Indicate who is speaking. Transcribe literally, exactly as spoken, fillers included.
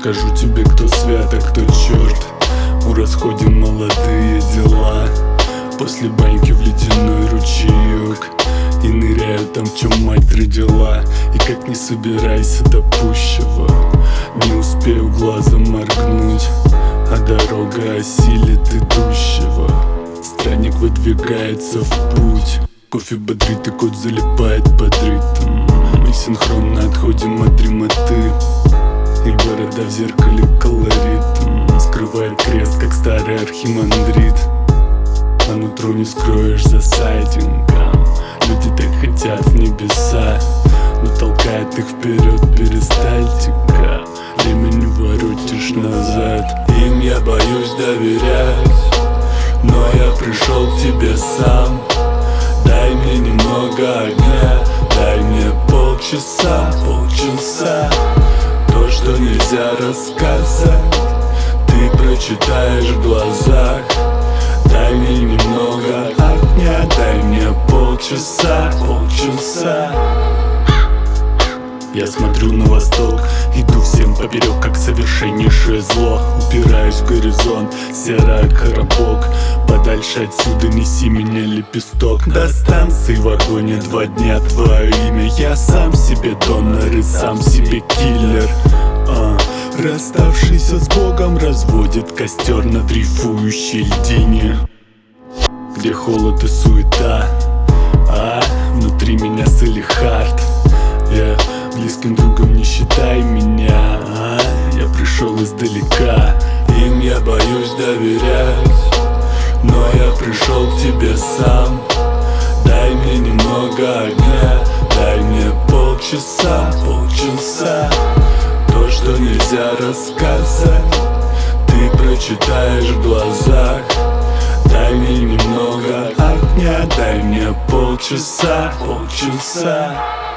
Speaker 1: скажу тебе, кто свят, а кто черт. У расходе молодые дела. После баньки в ледяной ручеек и ныряю там, в чем мать родила. И как не собирайся до пущего, не успею глазом моргнуть, а дорога осилит идущего. Странник выдвигается в путь. Кофе бодрит и кот залипает под ритм. Мы синхронно отходим от дремоты, и борода в зеркале колорит скрывает крест, как старый архимандрит. А нутро не скроешь за сайдингом. Люди так хотят в небеса, но толкает их вперед перистальтика. Время не воротишь назад. Им я боюсь доверять, но я пришел к тебе сам. Дай мне немного огня, дай мне полчаса, полчаса. То, что нельзя рассказать, ты прочитаешь в глазах. Дай мне немного огня, дай мне полчаса, полчаса. Я смотрю на восток, иду всем поперек, как совершеннейшее зло. Упираюсь в горизонт, серая коробок. Подальше отсюда неси меня, лепесток. До станции в вагоне два дня твое имя. Я сам себе донор и сам себе киллер. а, Расставшийся с Богом разводит костер на дрейфующей льдине, где холод и суета, а внутри меня Салихард. Я близким другом не считай меня, а я пришел издалека. Им я боюсь доверять, но я пришел к тебе сам. Дай мне немного огня, дай мне полчаса, полчаса. То, что нельзя рассказать, ты прочитаешь в глазах. Дай мне немного огня, дай мне полчаса, полчаса.